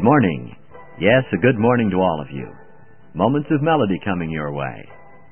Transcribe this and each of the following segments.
Good morning. Yes, a good morning to all of you. Moments of melody coming your way.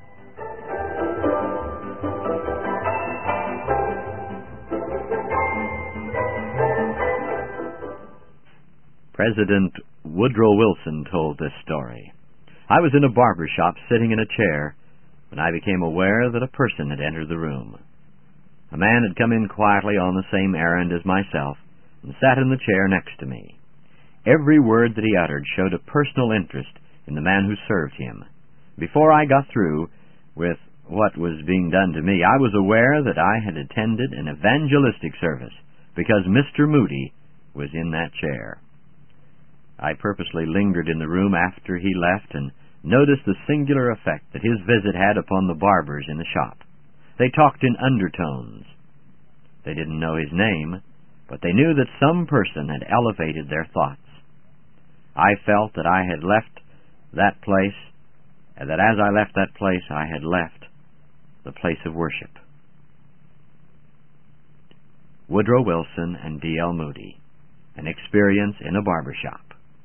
President Woodrow Wilson told this story. I was in a barber shop sitting in a chair when I became aware that a person had entered the room. A man had come in quietly on the same errand as myself and sat in the chair next to me. Every word that he uttered showed a personal interest in the man who served him. Before I got through with what was being done to me, I was aware that I had attended an evangelistic service because Mr. Moody was in that chair. I purposely lingered in the room after he left and noticed the singular effect that his visit had upon the barbers in the shop. They talked in undertones. They didn't know his name, but they knew that some person had elevated their thoughts. I felt that I had left that place, and that as I left that place, I had left the place of worship. Woodrow Wilson and D.L. Moody, an experience in a barber shop.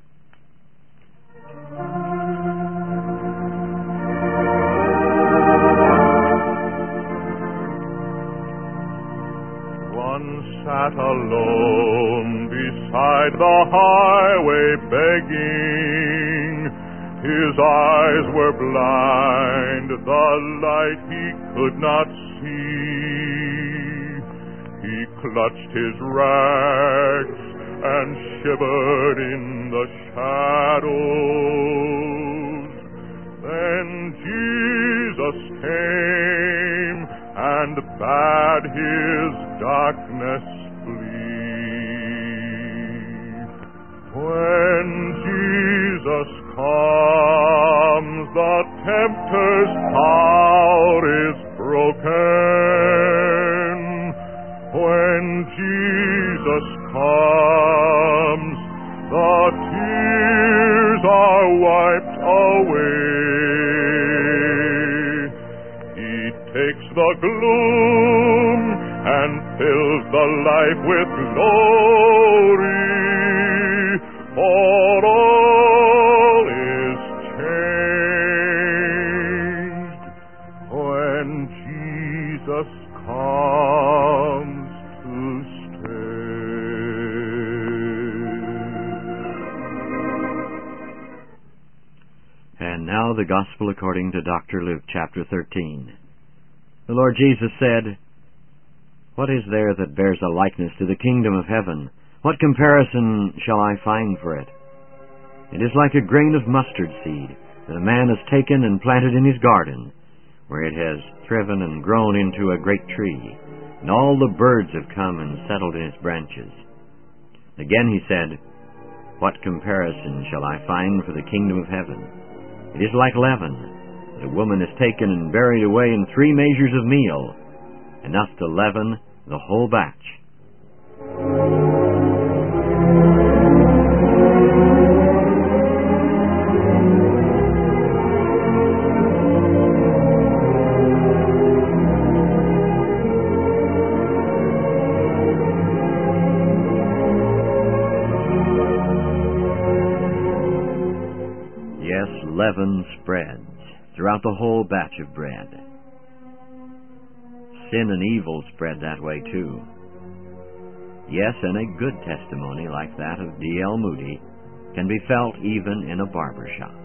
Sat alone beside the highway begging. His eyes were blind, the light he could not see. He clutched his rags and shivered in the shadows. Then Jesus came and bade his darkness flee. When Jesus comes, the tempter's power is broken. When Jesus comes, the tears are wiped away. He takes the gloom and fills the life with glory, for all is changed when Jesus comes to stay. And now the Gospel according to Dr. Luke, chapter 13. The Lord Jesus said, "What is there that bears a likeness to the kingdom of heaven? What comparison shall I find for it? It is like a grain of mustard seed that a man has taken and planted in his garden, where it has thriven and grown into a great tree, and all the birds have come and settled in its branches." Again he said, "What comparison shall I find for the kingdom of heaven? It is like leaven that a woman has taken and buried away in 3 measures of meal, enough to leaven the whole batch." Yes, leaven spreads throughout the whole batch of bread. Sin and evil spread that way too. Yes, and a good testimony like that of D.L. Moody can be felt even in a barber shop.